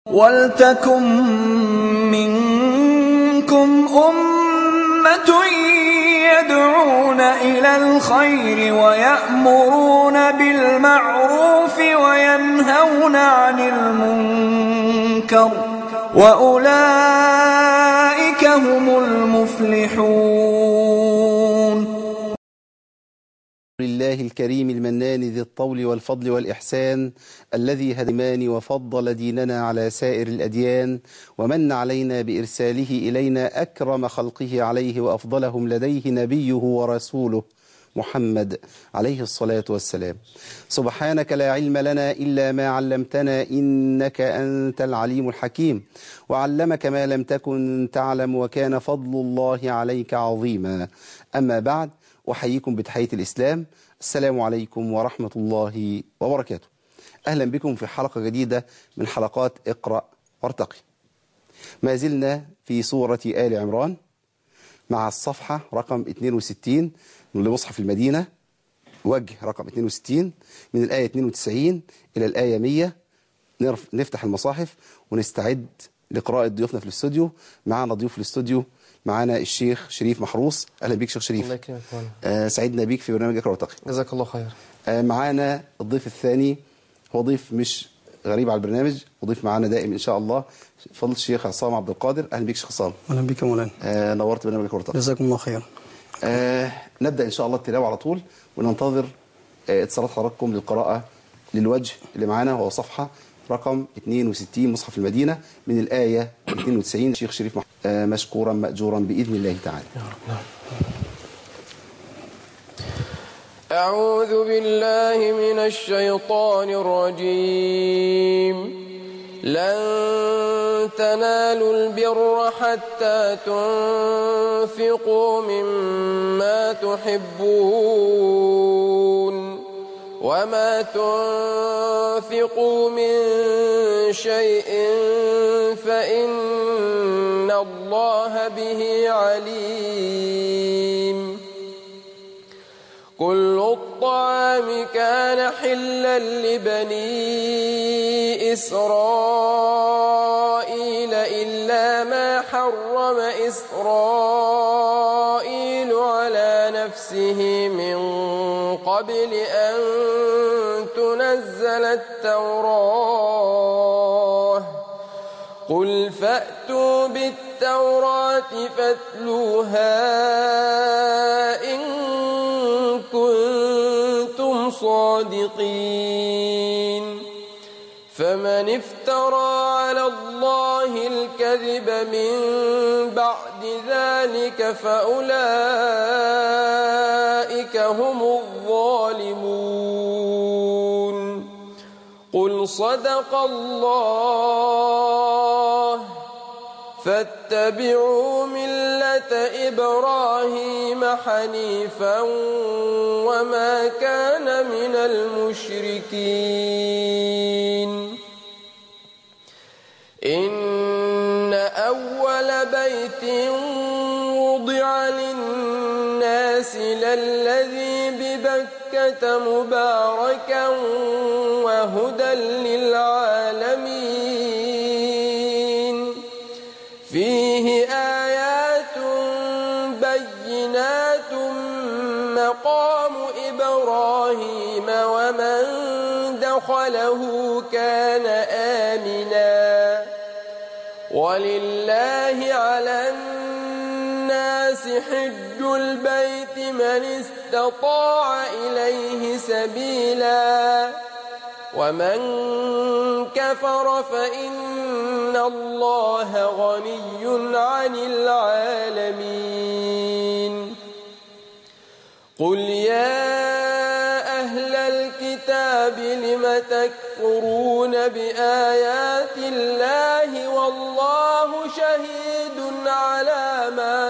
وَلْتَكُن مِّنكُمْ أُمَّةٌ يَدْعُونَ إِلَى الْخَيْرِ وَيَأْمُرُونَ بِالْمَعْرُوفِ وَيَنْهَوْنَ عَنِ الْمُنكَرِ ۚ وَأُولَٰئِكَ هُمُ الْمُفْلِحُونَ. لله الكريم المنان ذي الطول والفضل والإحسان، الذي هدماني وفضل ديننا على سائر الأديان، ومن علينا بإرساله إلينا أكرم خلقه عليه وأفضلهم لديه نبيه ورسوله محمد عليه الصلاة والسلام. سبحانك لا علم لنا إلا ما علمتنا، إنك أنت العليم الحكيم، وعلمك ما لم تكن تعلم، وكان فضل الله عليك عظيما. أما بعد، أحييكم بتحية الإسلام، السلام عليكم ورحمة الله وبركاته. أهلا بكم في حلقة جديدة من حلقات اقرأ وارتقي. ما زلنا في سورة آل عمران مع الصفحة رقم 62 من مصحف المدينة، وجه رقم 62 من الآية 92 إلى الآية 100. نفتح المصاحف ونستعد لقراءة ضيوفنا في الاستوديو. معنا ضيوف في الاستوديو، معنا الشيخ شريف محروس. أهلا بيك شيخ شريف. الله يكرمك. سعدنا بيك في برنامج اقرأ وارتقي. جزاك الله خير. معنا الضيف الثاني، هو ضيف مش غريب على البرنامج، وضيف معنا دائم إن شاء الله، فضل الشيخ عصام عبد القادر. أهلا بيك شيخ عصام. أهلا بك يا مولانا. نورت برنامج اقرأ وارتقي. جزاكم الله خير. نبدأ إن شاء الله التلاوة على طول، وننتظر اتصالات حضراتكم للقراءة للوجه اللي معانا، وهو صفحة رقم 62 مصحف المدينة من الآية 92. الشيخ شريف مشكورا مأجورا بإذن الله تعالى. أعوذ بالله من الشيطان الرجيم. لن تنالوا البر حتى تنفقوا مما تحبون، وما تنفقوا من شيء فإن الله به عليم. كل الطعام كان حلا لبني إسرائيل إلا ما حرم إسرائيل على نفسه من قبل أن تنزل التوراة. قل فأتوا بالتوراة فاتلوها إن كنتم صادقين. فمن افترى على الله الكذب من بعد ذلك فأولئك هم الظالمون. قل صدق الله فاتبعوا ملة إبراهيم حنيفا وما كان من المشركين. إن أول بيت وضع للناس للذي ببكة مباركا وهدى للعالمين. فيه آيات بينات مقام إبراهيم ومن دخله كان آمنا. ولله على الناس حج البيت من استطاع إليه سبيلا، ومن كفر فإن الله غني عن العالمين. قل يا أهل الكتاب لم تكفرون بآيات الله والله شهيد على ما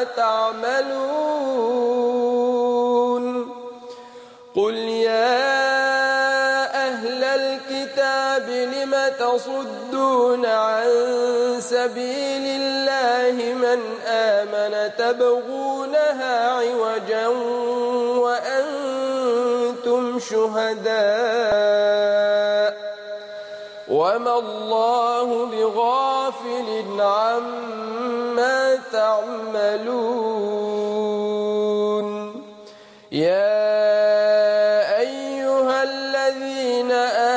تعملون. قل يا أهل الكتاب لم تصدون عن سبيل الله من آمن تبغونها عوجا وأنتم شهداء وما الله بغافل عما تعملون يا أيها الذين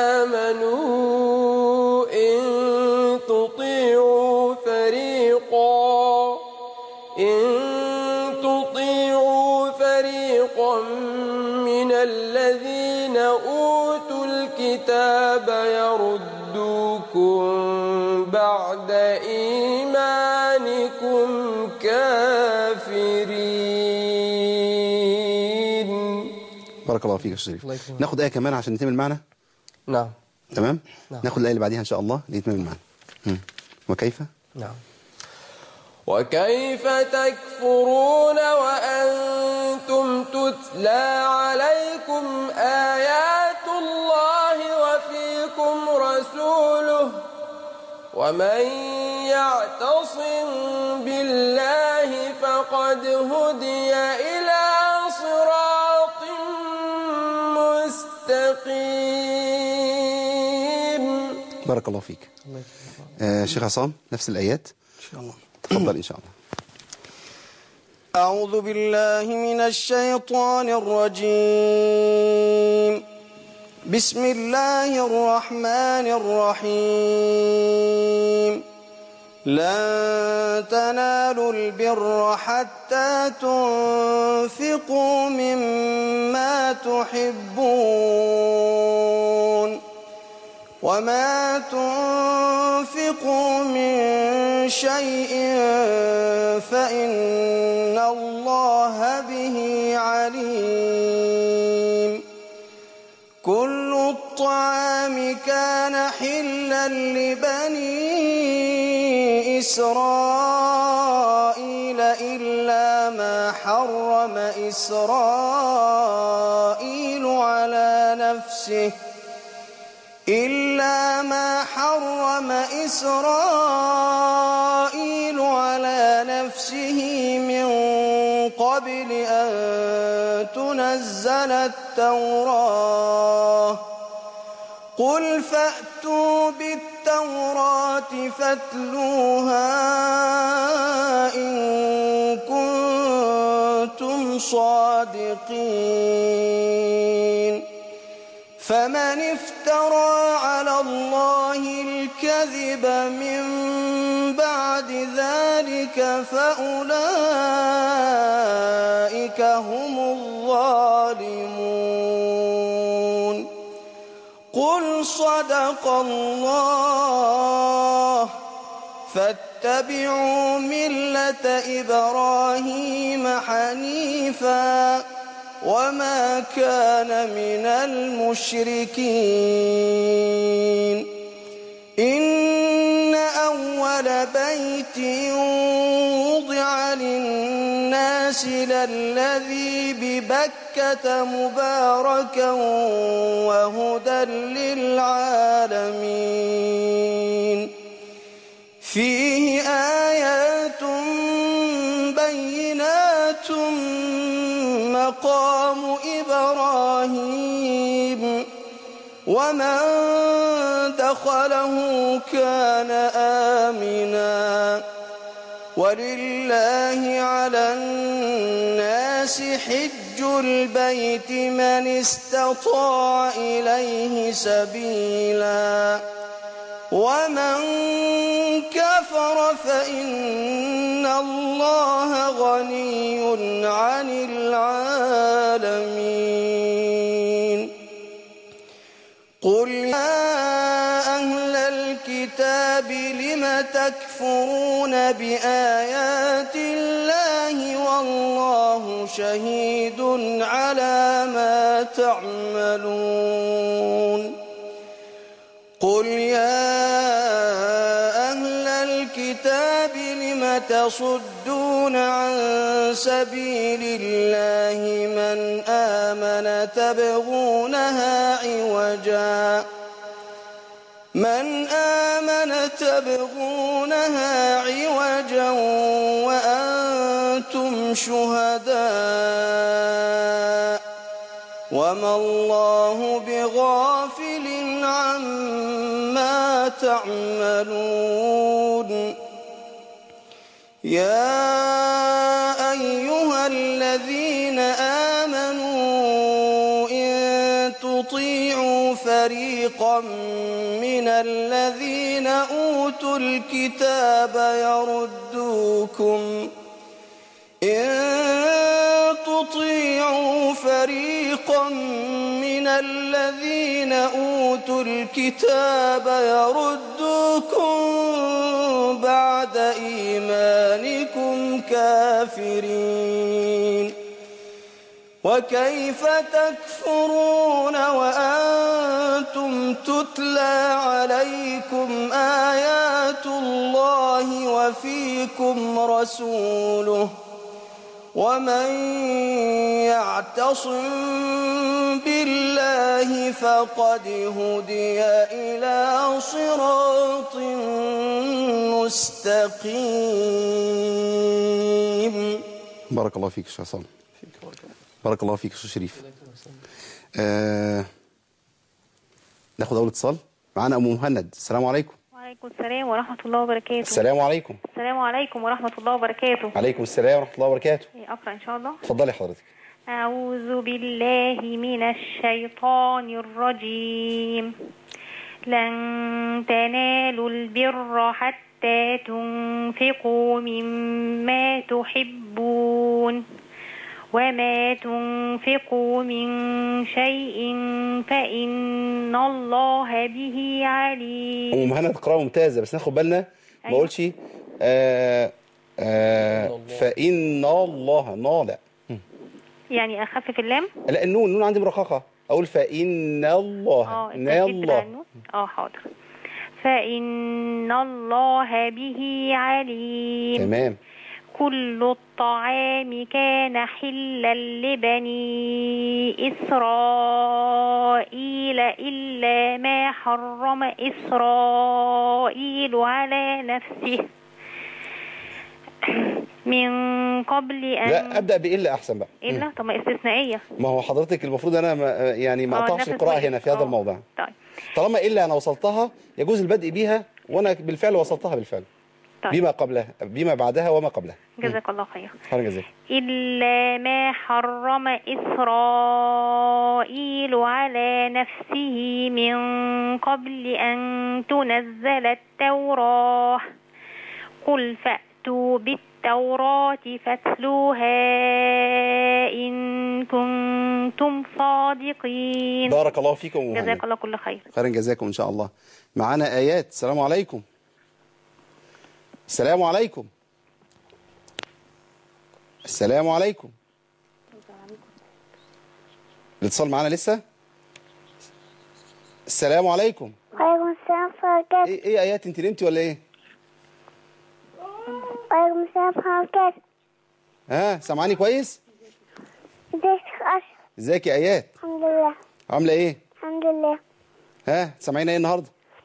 آمنوا إن تطيعوا فريقا من الذين أوتوا الكتاب يردوكم بعد إيمانكم كافرين. بارك الله فيك يا شريف. ناخد آية كمان عشان نتم المعنى. نعم تمام. نعم. ناخد الآية اللي بعديها إن شاء الله ليتم المعنى. وكيف؟ نعم. وكيف تكفرون وأنتم تتلى عليكم آيات الله وفيكم رسوله ومن يعتصم بالله فقد هدي إلى صراط مستقيم. بارك الله فيك. شيخ عصام نفس الآيات إن شاء الله. تفضل إن شاء الله. أعوذ بالله من الشيطان الرجيم. بسم الله الرحمن الرحيم. لن تنالوا البر حتى تنفقوا مما تحبون وما تنفقوا من شيء فإن الله به عليم. كل الطعام كان حلا لبني إسرائيل إلا ما حرم إسرائيل على نفسه من قبل أن تنزل التوراة. قل فأتوا بالتوراة فاتلوها إن كنتم صادقين. فمن افترى على الله الكذب من بعد ذلك فأولئك هم الظالمون. قل صدق الله فاتبعوا ملة إبراهيم حنيفا وما كان من المشركين. إن أول بيت وضع للناس للذي ببكة مباركا وهدى للعالمين. فيه آيات بينات مقام إبراهيم ومن دخله كان آمنا. ولله على الناس حج البيت من استطاع إليه سبيلا ومن كفر فإن الله غني عن العالمين. قل يا أهل الكتاب لم تكفرون بآيات الله والله شهيد على ما تعملون. قل يا أهل الكتاب لم تصدون عن سبيل الله من آمن تبغونها عوجا وأنتم شهداء وما الله بغافل عما تعملون يا أيها الذين آمنوا إن تطيعوا فريقا من الذين أوتوا الكتاب يردوكم بعد إيمانكم كافرين وكيف تكفرون وأنتم تتلى عليكم آيات الله وفيكم رسوله ومن يعتصم بالله فقد هدي إلى صراط مستقيم. بارك الله فيك يا شيخ عصام. بارك الله فيك يا شيخ شريف. ناخد أول اتصال. معانا أم مهند. السلام عليكم. وعليكم السلام ورحمة الله وبركاته. السلام عليكم. السلام عليكم ورحمة الله وبركاته. عليكم السلام ورحمة الله وبركاته. أقرأ إن شاء الله. اتفضلي حضرتك. أعوذ بالله من الشيطان الرجيم. لن تنالوا البر حتى تنفقوا مما تحبون وما تنفقوا من شيء فإن الله به عليم. أم مهند قراءة ممتازة، بس ناخد بالنا ما اقولش فإن الله نالع. يعني أخفف اللام؟ لا، النون عندي مرققة، أقول فإن الله الله. حاضر. فإن الله به عليم. تمام. كل الطعام كان حلا لبني إسرائيل إلا ما حرم إسرائيل على نفسه من قبل أن لا، أبدأ بإلا أحسن بقى. إلا؟ طب ما استثنائية. ما هو حضرتك المفروض أنا ما أقطعش القراءة هنا في هذا الموضع. طيب. طالما إلا أنا وصلتها يجوز البدء بها، وأنا بالفعل وصلتها بالفعل. طيب. بما قبلها بما بعدها وما قبلها. جزاك الله خير. خير جزاك. إلا ما حرم إسرائيل على نفسه من قبل أن تنزل التوراة قل فأتوا بالتوراة فاتلوها إن كنتم صادقين. بارك الله فيكم. جزاك الله كل خير. خيرا جزاكم إن شاء الله. معانا آيات. السلام عليكم. السلام عليكم. السلام عليكم. الاتصال معانا لسه. السلام عليكم. وعليكم السلام ورحمة الله وبركاته. ايه آيات، انت نمتي ولا ايه؟ وعليكم السلام ورحمة الله وبركاته. سامعاني كويس؟ ازيك يا شيخ أشرف؟ ازيك يا آيات؟ الحمد لله. عاملة ايه؟ الحمد لله. سامعينا ايه النهارده؟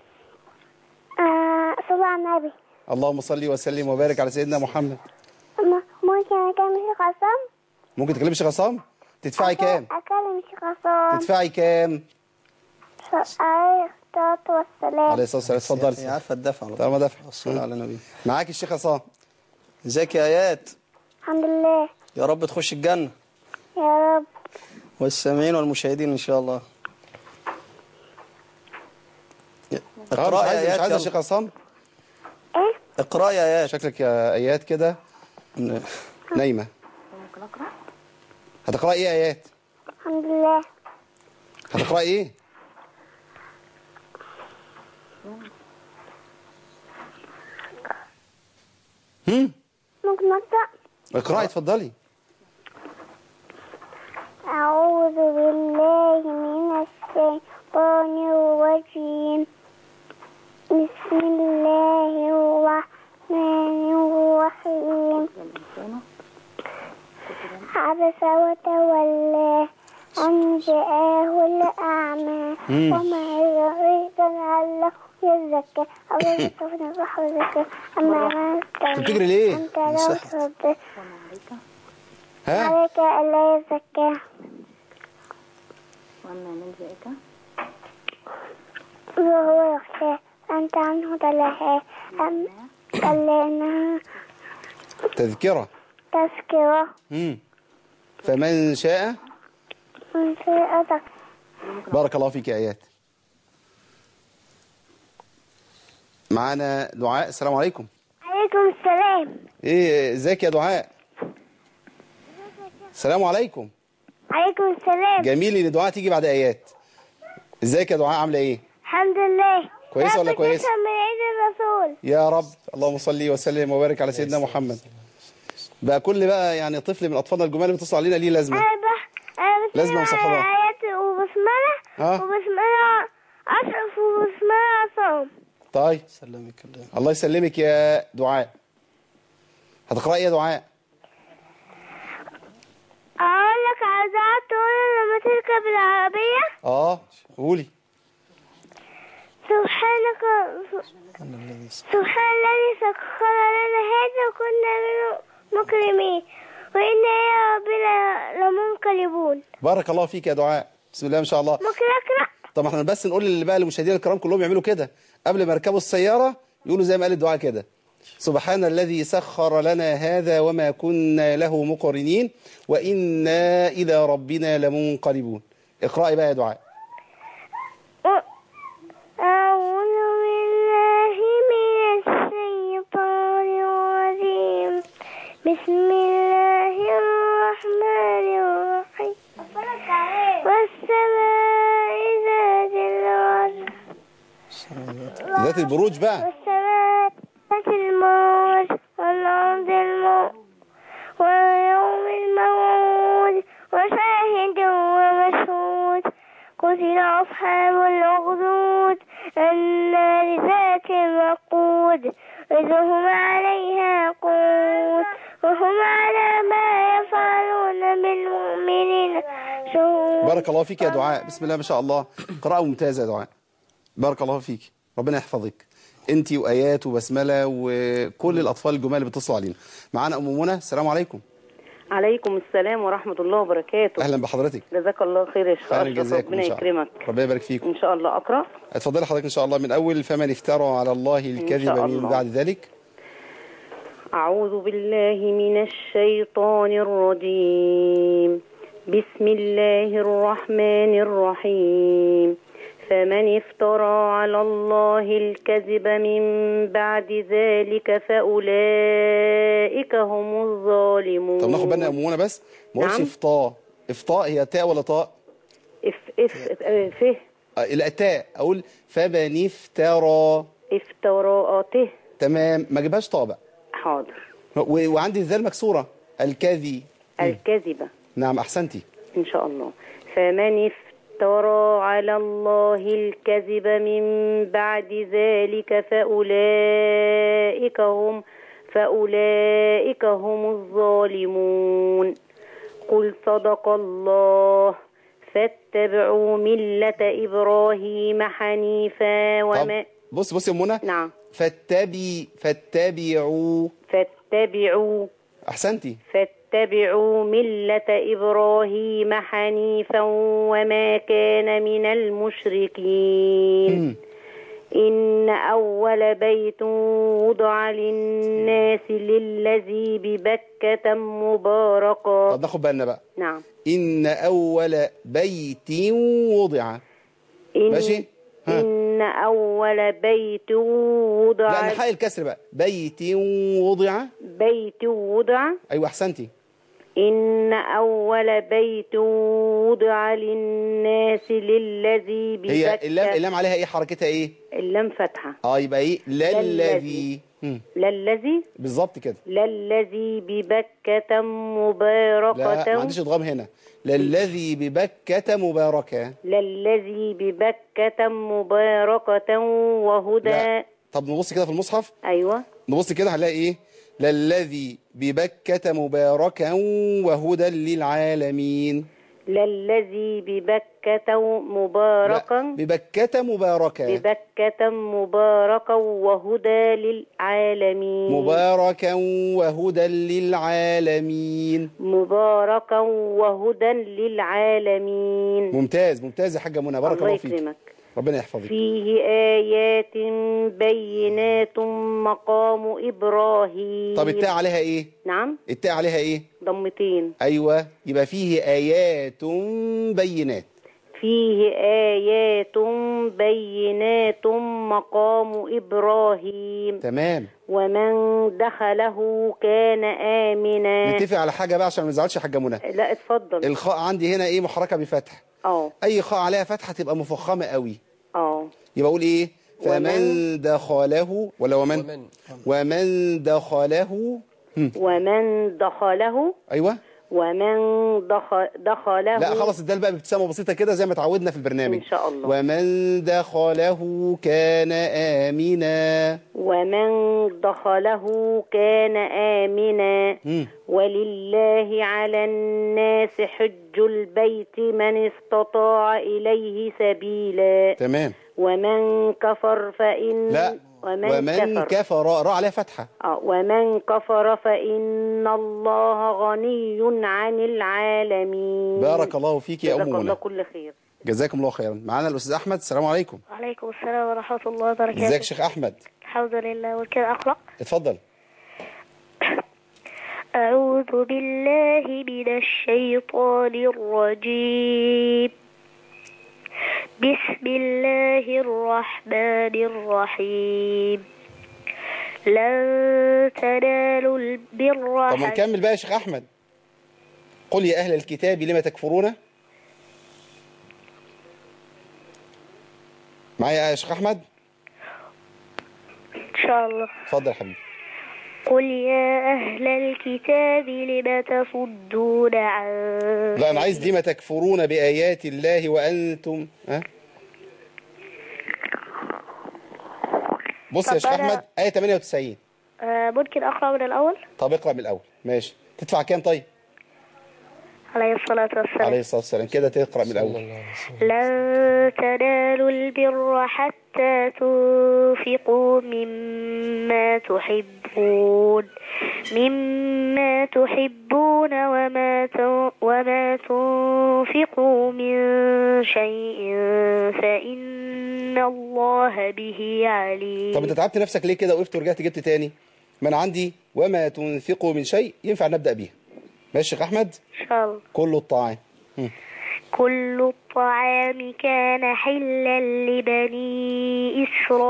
صلى على النبي. اللهم صل وسلم وبارك على سيدنا محمد. ممكن أكلم الشيخ عصام؟ ممكن تكلمي الشيخ عصام؟ تدفعي كام؟ أكلم الشيخ عصام. تدفعي كام؟ عليه الصلاة والسلام. عليه الصلاة والسلام. اتفضل. هي عارفة الدفع. طالما دفع. الصلاة على النبي. معاك الشيخ عصام. ازيك يا آيات؟ الحمد لله. يا رب تخش الجنة. يا رب. والسامعين والمشاهدين إن شاء الله. اقرأ يا آيات. مش عايز يا شيخ عصام؟ ايه؟ اقرأ يا آيات. شكلك يا آيات كده نايمة. هتقرأي ايه يا آيات؟ الحمد لله. هتقرأي ايه؟ ممكن أقرأ؟ اقرأي اتفضلي. أعوذ بالله من الشيطان الرجيم. بسم الله الرحمن الرحيم. عبس وتولى أن جاءه الأعمى وما يدريك لعله يزكى أو يذكر نصح وذكر أما ما بتجري ليه؟ أنت لو ترد عليك ألا يزكى وهو يخشى أنت عنه تلهى أم كلنا تذكرة. تذكرة فمن شاء. من شاء ذكر. بارك الله فيك يا آيات. معانا دعاء. السلام عليكم. عليكم السلام. ايه ازيك يا دعاء؟ السلام عليكم. عليكم السلام. جميل ان دعاء تيجي بعد آيات. ازيك يا دعاء، عامله ايه؟ الحمد لله. كويسه ولا كويسه؟ من عيد الرسول. يا رب، اللهم صل وسلم وبارك على سيدنا محمد. بقى كل بقى يعني طفل من اطفالنا الجمال اللي بيتصل علينا ليه لازمه. لازمه وصحبه. آيات وبسملة وبسملة أشرف وبسملة عصام. طيب سلمك الله. الله يسلمك يا دعاء. هتقرأي يا دعاء؟ أقول لك على دعاء تقول لما تركب العربية. قولي. سبحان الذي سخر لنا هذا وكنا منه مكرمين وإنا إلى ربنا لمنقلبون. بارك الله فيك يا دعاء. بسم الله ما شاء الله. ممكن أقرأ؟ طب احنا بس نقول بقى للمشاهدين الكرام كلهم يعملوا كده قبل ما يركبوا السيارة، يقولوا زي ما قال الدعاء كده: سبحان الذي سخر لنا هذا وما كنا له مقرنين وإنا إلى ربنا لمنقلبون. اقرأي بقى يا دعاء. أعوذ بالله من الشيطان الرجيم. بسم الله الرحمن الرحيم. والسماء ذات الرجع. ذات البروج بقى. والسماء ذات الموج والأرض الموت واليوم الموعود وشاهد ومشهود. قتل أصحاب الأخدود النار ذات الوقود إذ هم عليها قود وهم على ما يفعلون بالمؤمنين شهود. بارك الله فيك يا دعاء. بسم الله ما شاء الله. قراءة ممتازة يا دعاء. بارك الله فيك. ربنا يحفظك انت وآيات وبسملة وكل الأطفال الجمال اللي بيتصلوا علينا. معانا أم منى. السلام عليكم. عليكم السلام ورحمة الله وبركاته. أهلا بحضرتك. جزاك الله خير يا شيخ أشرف، ربنا يكرمك. ربنا يبارك فيكم. إن شاء الله أقرأ. اتفضلي حضرتك إن شاء الله من أول فمن افترى على الله الكذب من بعد ذلك. أعوذ بالله من الشيطان الرجيم. بسم الله الرحمن الرحيم. فمن افترى على الله الكذب من بعد ذلك فأولئك هم الظالمون. طب ناخد بالنا يا أم منى بس ما قلتش إفطاء. إفطاء هي تاء ولا طاء؟ فه. لا تاء. أقول فمن افترى. افتراءاته. تمام، ما جيبهاش طاء بقى. حاضر. وعندي الذال مكسورة. الكذي. الكذبة. نعم أحسنتي. إن شاء الله. فمن افترى على الله الكذب من بعد ذلك فأولئك هم الظالمون. قل صدق الله فاتبعوا ملة إبراهيم حنيفا وما. بص يا منى. نعم. فاتبعوا. أحسنتي. فاتبعوا ملة إبراهيم حنيفا وما كان من المشركين. إن أول بيت وضع للناس للذي ببكة مباركا. طب ناخد بالنا بقى. نعم. إن أول بيت وضع. ماشي. إن أول بيت وضع. لا نحقق الكسر بقى. بيت وضع. أيوة أحسنتي. إن أول بيت وضع للناس للذي ببكة. هي اللام عليها إيه حركتها إيه؟ اللام فتحة. يبقى إيه؟ للذي. بالظبط كده. للذي ببكة مباركة. لا ما عنديش ادغام هنا. للذي ببكة مباركة. وهدى. لا. طب نبص كده في المصحف. أيوة. نبص كده هنلاقي إيه؟ للذي ببكة مباركا وهدى للعالمين. للذي ببكة مباركا ببكة مباركة. ببكة مباركا وهدى للعالمين. مباركا وهدى للعالمين. مباركا وهدى للعالمين. ممتاز ممتاز يا حاجة منى، بارك الله فيك. يكرمك. ربنا يحفظك. فيه آيات بينات مقام إبراهيم. طب التاء عليها ايه؟ نعم، التاء عليها ايه؟ ضمتين. ايوه، يبقى فيه آيات بينات. فيه آيات بينات مقام إبراهيم. تمام. ومن دخله كان آمنا. نتفق على حاجة بقى عشان ما نزعلش يا حاجة منى. لا اتفضل. الخاء عندي هنا ايه؟ محركة بفتح. اي خاء عليها فتحة تبقى مفخمة قوي. يبقى اقول ايه؟ فمن دخله ولا ومن دخله. ومن دخله. ايوه. ومن دخله. لا خلاص، الدال بقى بابتسامة بسيطة كده زي ما اتعودنا في البرنامج ان شاء الله. ومن دخله كان آمنا. ومن دخله كان آمنا. ولله على الناس حج البيت من استطاع إليه سبيلا. تمام. ومن كفر فإن لا ومن كفر راء عليها فتحة. ومن كفر فإن الله غني عن العالمين. بارك الله فيك يا أم منى. جزاك الله كل خير. جزاكم الله خيرا. معانا الأستاذ أحمد. السلام عليكم. وعليكم السلام ورحمة الله وبركاته. ازيك يا شيخ أحمد؟ الحمد لله. وكده أقرأ. اتفضل. أعوذ بالله من الشيطان الرجيم. بسم الله الرحمن الرحيم. لن تنالوا البر. طب نكمل بقى يا شيخ أحمد. قل يا أهل الكتاب لما تكفرون. معايا يا شيخ أحمد؟ إن شاء الله. اتفضل يا حبيبي. قل يا أهل الكتاب لم تصدون عن. لا أنا عايز لما تكفرون بآيات الله وأنتم بص يا شيخ أحمد، آية 98. ممكن أقرأ من الأول؟ طب اقرأ من الأول. ماشي. تدفع كام طيب؟ عليه الصلاة والسلام. عليه الصلاة والسلام. كده تقرأ من الأول. لن تنالوا البر حتى تنفقوا مما تحبون وما تنفقوا من شيء فإن الله به عليم. طب انت تعبت نفسك ليه كده وقفت ورجعت جبت تاني؟ ما انا عندي وما تنفقوا من شيء ينفع نبدأ بيها. ماشي يا شيخ أحمد؟ إن شاء الله. كل الطعام. كل الطعام كان حلا لبني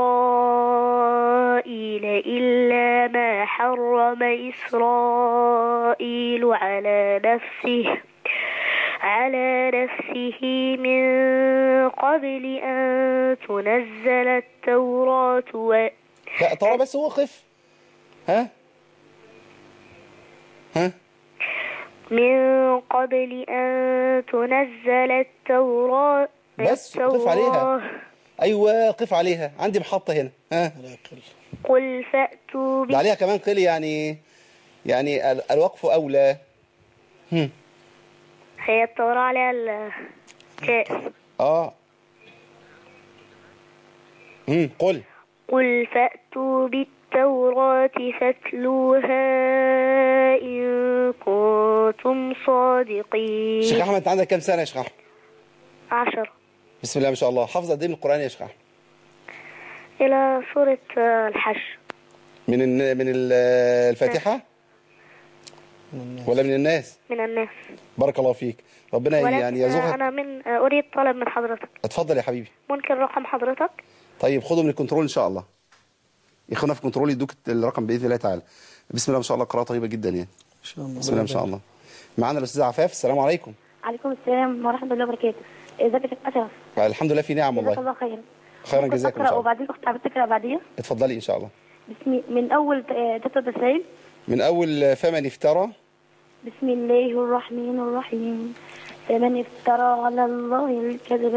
إسرائيل إلا ما حرم إسرائيل على نفسه من قبل أن تنزل التوراة لا طبعا بس وقف. ها من قبل أن تنزل التوراة. بس قف عليها. أيوة قف عليها. عندي محطة هنا. قل فأتوا ده عليها كمان قل يعني الوقف أولى. هي التوراة عليها الكاس. قل فأتوا بالتوراة فاتلوها إن كنتم صادقين. شيخ أحمد أنت عندك كام سنة يا شيخ أحمد؟ 10. بسم الله ما شاء الله. حافظ قد إيه من القرآن يا شيخ أحمد؟ إلى سورة الحشر. من الفاتحة؟ ولا من الناس؟ من الناس. بارك الله فيك. ربنا يعني يرزقك. أنا أريد طلب من حضرتك. اتفضل يا حبيبي. ممكن رقم حضرتك؟ طيب خده من الكنترول إن شاء الله. يخونا في كنترول يدوك الرقم بإذن الله تعالى. بسم الله ما شاء الله. قراءة طيبة جدا يعني. إن شاء الله. بسم الله ما شاء الله. معانا الأستاذ عفاف. السلام عليكم. عليكم السلام ورحمة الله وبركاته. ازيك يا شيخ أشرف؟ الحمد لله في نعم والله. جزاك الله خيرا. خيرا جزاكم الله. وبعدين أختي حابة تقرأ بعدين؟ اتفضلي إن شاء الله. من أول 93. من أول فمن افترى. بسم الله الرحمن الرحيم. فمن افترى على الله الكذب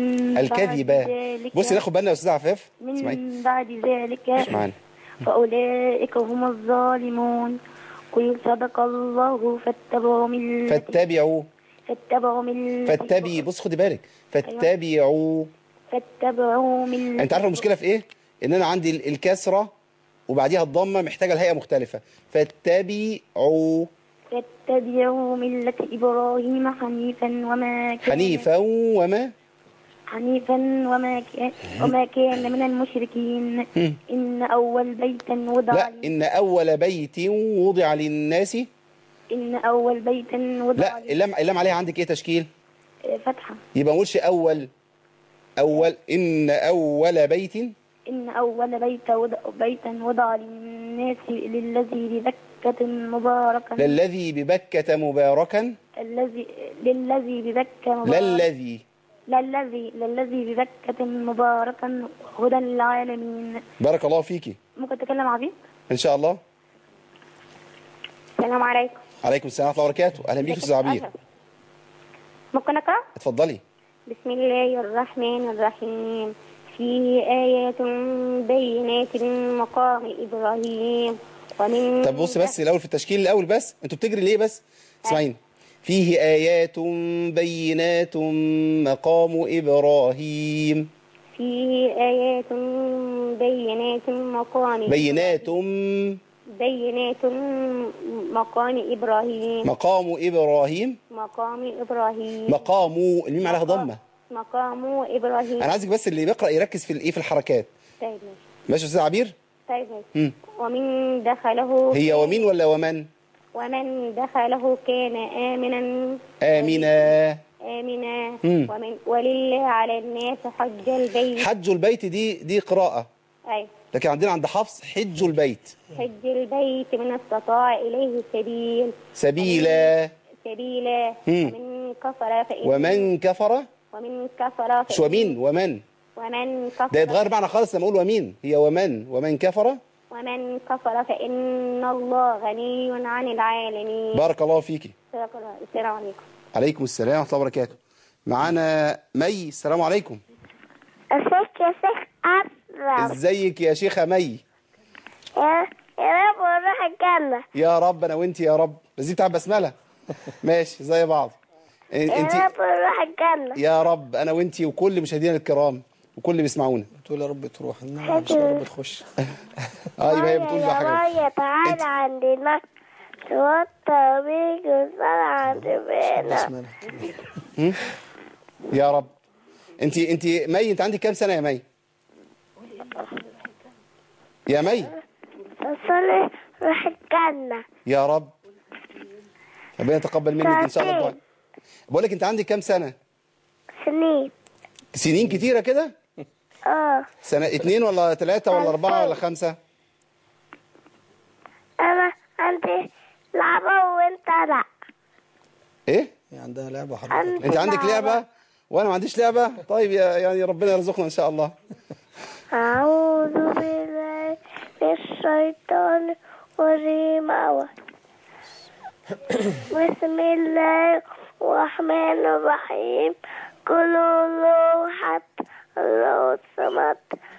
بصي ناخد بالنا يا أستاذ عفاف. من بعد ذلك فأولئك هم الظالمون. قل صدق الله فاتبعوا فاتبعوا ملة فاتبي، بص خدي بالك، فاتبعوا. فاتبعوا ملة انت عارف المشكله في ايه؟ ان انا عندي الكسره وبعديها الضمه محتاجه الهيئه مختلفه. فاتبعوا. فاتبعوا ملة إبراهيم حنيفا وما كان حنيفا وما وما كان من المشركين. إن أول بيت وضع لا، إن أول بيت وضع للناس. إن أول بيت وضع لا، اللام عليها عندك إيه تشكيل؟ فتحة. يبقى ما نقولش أول. إن أول بيت. إن أول بيتا وضع للناس للذي ببكة مباركا. للذي ببكة مباركا. للذي ببكة مباركا. للذي ببكة مباركا هدى للعالمين. بارك الله فيكي. ممكن تكلم عبيد؟ إن شاء الله. السلام عليكم. عليكم السلام ورحمة الله وبركاته. أهلا بيك أستاذ عبير. ممكن أقرأ؟ اتفضلي. بسم الله الرحمن الرحيم. فيه آيات بينات مقام إبراهيم ومن. طب بص بس الأول في التشكيل الأول، بس أنتوا بتجري ليه بس؟ اسمعيني. فيه آيات بينات مقام إبراهيم. فيه آيات بينات مقام بينات مقام إبراهيم. مقام إبراهيم. مقام الميم عليها ضمة. مقام إبراهيم. أنا عايزك بس اللي بيقرأ يركز في الحركات. طيب ماشي. ماشي يا أستاذ عبير؟ طيب ماشي. ومن دخله. هي ومن ولا ومن؟ ومن دخله كان آمنا. ولله على الناس حج البيت. حج البيت دي قراءة. أيوة. لكن عندنا عند حفص حج البيت. حج البيت من استطاع إليه سبيلا. ومن كفر ومن كفر. مش ومن كفر. ده يتغير معنى خالص لما اقول ومين. هي ومن كفر. ومن كفر فإن الله غني عن العالمين. بارك الله فيكي. السلام عليكم. عليكم السلام ورحمة الله وبركاته. معانا مي. السلام عليكم. ازيك يا شيخ أكرم؟ ازيك يا شيخة مي؟ يا رب ونروح الجنة. يا رب أنا وأنت يا رب. بس دي بتاع بسملة. ماشي زي بعض. يا رب نروح الجنة. يا رب أنا وأنت وكل مشاهدينا الكرام وكل اللي بيسمعونا. بتقول يا رب تروح النار يا رب تخش. يبقى هي بتقول بقى حاجة. يا تعالى عندنا توتر بيك وصار عند بينا. يا رب. انت مي، انت عندك كام سنة يا مي؟ يا مي وصلي روح الجنة. يا رب. ربنا يتقبل منك ان شاء الله الدعاء. بقول لك انت عندك كام سنة؟ سنين كتيرة كده؟ سنة 2 ولا 3 ولا 4 ولا 5؟ انا عندي لعبة وانت لا. ايه؟ عندها لعبة حضرتك. انت عندك لعبة وانا ما عنديش لعبة. طيب يعني ربنا يرزقنا ان شاء الله. أعوذ بالله من الشيطان الرجيم. بسم الله الرحمن الرحيم. قل الله أحد الله الصمد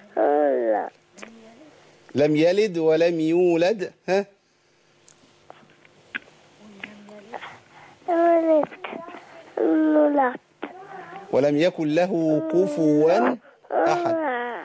لم يلد ولم يولد. ها؟ ولم يكن له كفوا أحد.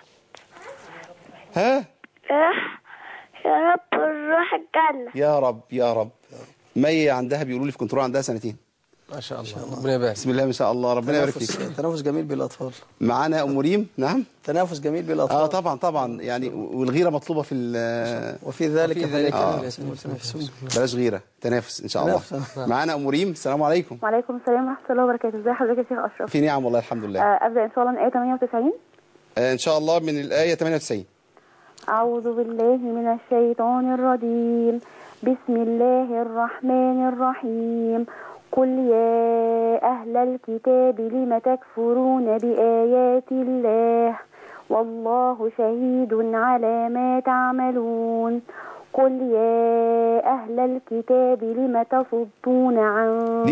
ها؟ يا رب نروح الجنة. يا رب يا رب. مي عندها بيقولوا لي في كنترول عندها 2 سنين. ما شاء الله. ربنا يبارك. بسم الله ما شاء الله. ربنا يبارك فيك. تنافس جميل بالاطفال. معانا ام ريم. نعم. تنافس جميل بالاطفال. طبعا يعني والغيره مطلوبه في وفي ذلك بلاش غيره، تنافس ان شاء الله. معانا ام ريم. السلام عليكم. وعليكم السلام ورحمه الله وبركاته. ازي حضرتك يا شيخ اشرف؟ في نعم والله الحمد لله. ابدا ان شاء الله من الايه 98. ان شاء الله من الايه 98. اعوذ بالله من الشيطان الرجيم. بسم الله الرحمن الرحيم. قل يا أهل الكتاب لم تكفرون بآيات الله والله شهيد على ما تعملون. قل يا أهل الكتاب لم تصدون عن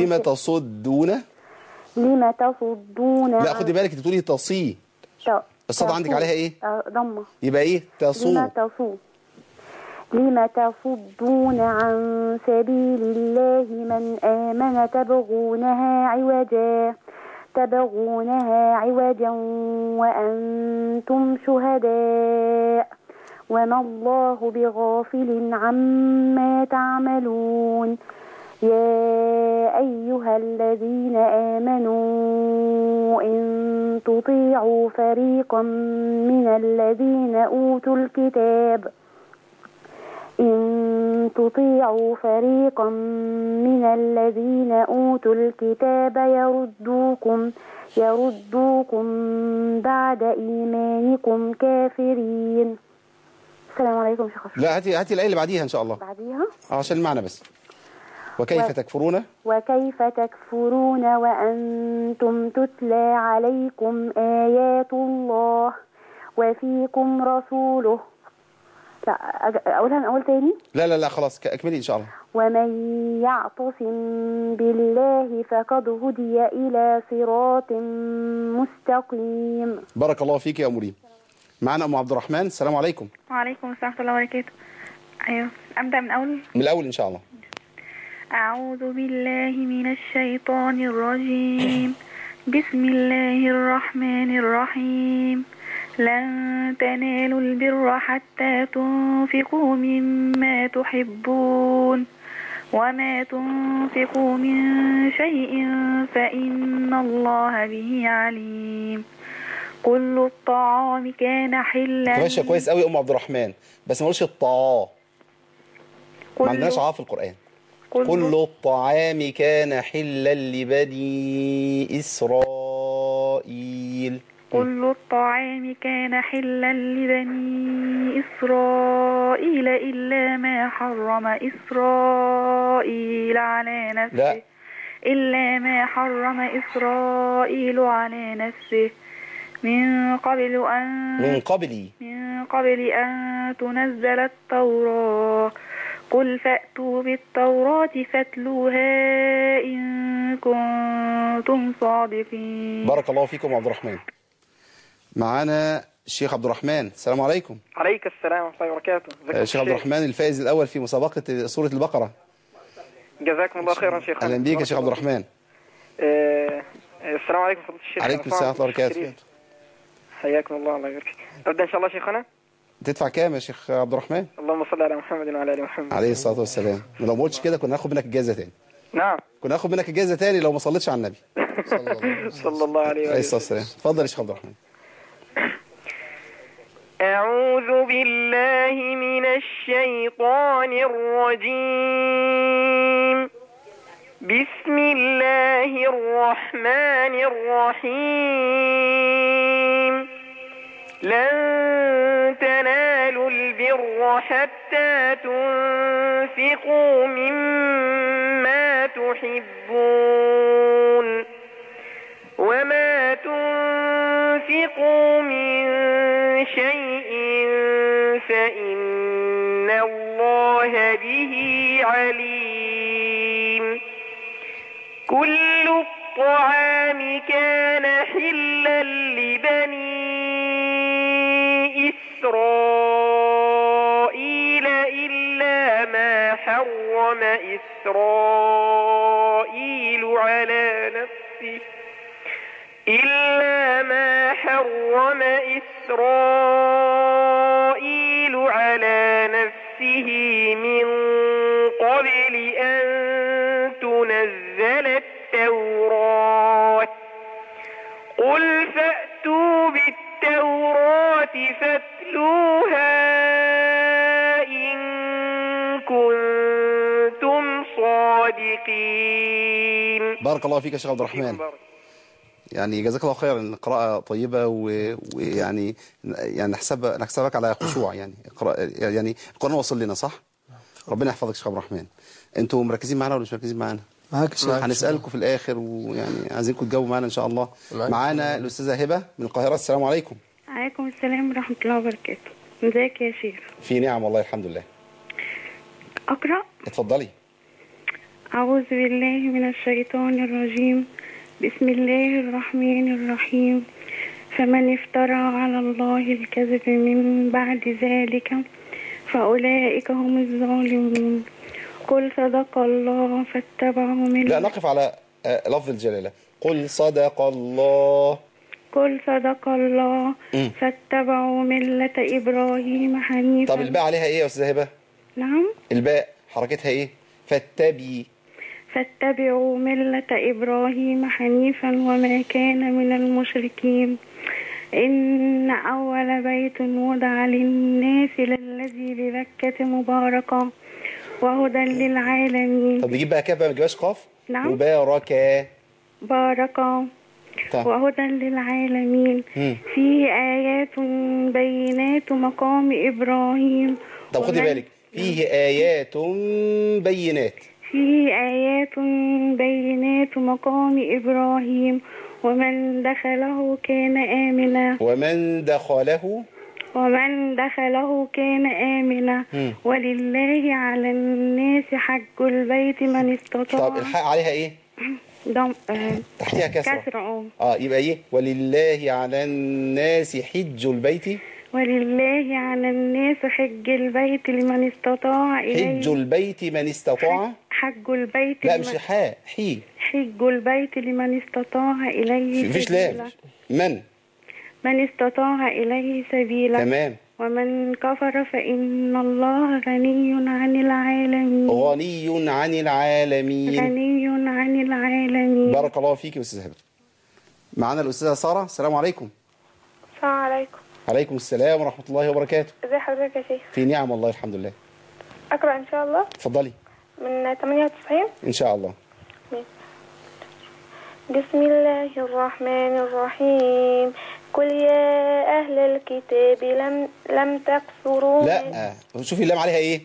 لا خدي بالك انت بتقولي الصاد عندك عليها ايه؟ ضمه. يبقى ايه؟ تصو. لم تصدون عن سبيل الله من آمن تبغونها عوجا وأنتم شهداء وما الله بغافل عما تعملون يا أيها الذين آمنوا إن تطيعوا فريقا من الذين أوتوا الكتاب يردوكم بعد إيمانكم كافرين. السلام عليكم شيخ. لا هاتي الآية اللي بعديها إن شاء الله. بعديها عشان المعنى بس. وكيف تكفرون وأنتم تتلى عليكم آيات الله وفيكم رسوله. لا أقولها من أول تاني؟ لا خلاص اكملي إن شاء الله. ومن يعتصم بالله فقد هدي إلى صراط مستقيم. بارك الله فيك يا أم ريم. معنا أم عبد الرحمن. السلام عليكم. وعليكم السلام ورحمة الله وبركاته. أيوه أبدأ من أول؟ من الأول إن شاء الله. أعوذ بالله من الشيطان الرجيم. بسم الله الرحمن الرحيم. لن تنالوا البر حتى تنفقوا مما تحبون وما تنفقوا من شيء فإن الله به عليم. كل الطعام كان حلا. ماشيه كويس قوي يا ام عبد الرحمن، بس ما قولش الطعام، ما عندناش عا في القرآن. كل الطعام كان حلا لبني إسرائيل. كل الطعام كان حلا لبني إسرائيل إلا ما حرم إسرائيل على نفسه. لا. إلا ما حرم إسرائيل على نفسه من قبل أن تنزل التوراة. قل فأتوا بالتوراة فاتلوها إن كنتم صادقين. بارك الله فيكم عبد الرحمن. معانا الشيخ عبد الرحمن. السلام عليكم. عليك السلام ورحمة الله وبركاته. الشيخ عبد الرحمن الفائز الأول في مسابقة سورة البقرة. جزاكم الله خيرا شيخ. أهلا بيك يا شيخ عبد الرحمن. السلام عليكم فضيلة الشيخ. عليكم السلام ورحمة الله وبركاته. حياكم الله الله يبارك. أبدأ إن شاء الله شيخنا. تدفع كام يا شيخ عبد الرحمن؟ اللهم صل على محمد وعلى آل محمد عليه الصلاة والسلام. لو ما قلتش كده كنا هناخد منك الجائزة تاني. نعم. كنا هناخد منك الجائزة تاني لو ما صليتش على النبي. صلى الله عليه وسلم. عليه الصلاة والسلام. اتفضل يا شيخ عبد الرحمن. أعوذ بالله من الشيطان الرجيم. بسم الله الرحمن الرحيم. لن تنالوا البر حتى تنفقوا مما تحبون وما تنفقوا من شيء فإن الله به عليم. كل الطعام كان حلا لبني إسرائيل إلا ما حرم إسرائيل على نفسه من قبل أن تنزل التوراة. قل فأتوا بالتوراة فاتلوها إن كنتم صادقين. بارك الله فيك يا شيخ عبد الرحمن. يعني جزاك الله خيرا. القراءة طيبة ويعني نحسبك على خشوع. يعني القرآن وصل لنا صح؟ ربنا يحفظك يا شيخ عبد الرحمن. انتوا مركزين معانا ولا مش مركزين معانا؟ معاك. هنسألكم في الآخر ويعني عايزينكم تجاوبوا معانا إن شاء الله. معانا الأستاذة هبة من القاهرة. السلام عليكم. عليكم السلام ورحمة الله وبركاته. ازيك يا شيخ؟ في نعم والله الحمد لله. أقرأ؟ اتفضلي. أعوذ بالله من الشيطان الرجيم. بسم الله الرحمن الرحيم. فمن افترى على الله الكذب من بعد ذلك فأولئك هم الظالمون. قل صدق الله فاتبعوا ملة. لا، نقف على لفظ الجلالة. قل صدق الله. قل صدق الله فاتبعوا ملة إبراهيم حنيفا. طب الباء عليها ايه يا استاذة هبة؟ نعم، الباء حركتها ايه؟ فاتبعوا ملة إبراهيم حنيفا وما كان من المشركين. إن أول بيت وضع للناس للذي ببكة مباركا وهدى للعالمين. طب نجيب بقى كاف، ما نجيبهاش قاف. نعم، مباركة. باركا وهدى للعالمين. فيه آيات بينات مقام إبراهيم. طب خدي بالك، فيه آيات بينات. فيه آيات بينات مقام إبراهيم ومن دخله كان آمنا. ومن دخله كان آمنا. ولله على الناس حج البيت من استطاع. طب الحاء عليها ايه؟ تحتها كسرة. يبقى ايه؟ ولله على الناس حج البيت. ولله على الناس حج البيت لمن استطاع إليه. حج البيت من استطاع. حج البيت. لا، مش حاء، حج البيت لمن استطاع إليه. مفيش لام. من استطاع إليه سبيلا. تمام. ومن كفر فإن الله غني عن العالمين. غني عن العالمين. بارك الله فيك يا أستاذة هبة. معنا الأستاذة سارة. السلام عليكم. السلام عليكم. عليكم السلام ورحمة الله وبركاته. ازي حضرتك يا شيخ؟ في نعم والله الحمد لله. أقرأ إن شاء الله. اتفضلي. من 98 إن شاء الله. بسم الله الرحمن الرحيم. قل يا أهل الكتاب لم تكفروا. لا، شوفي اللام عليها إيه؟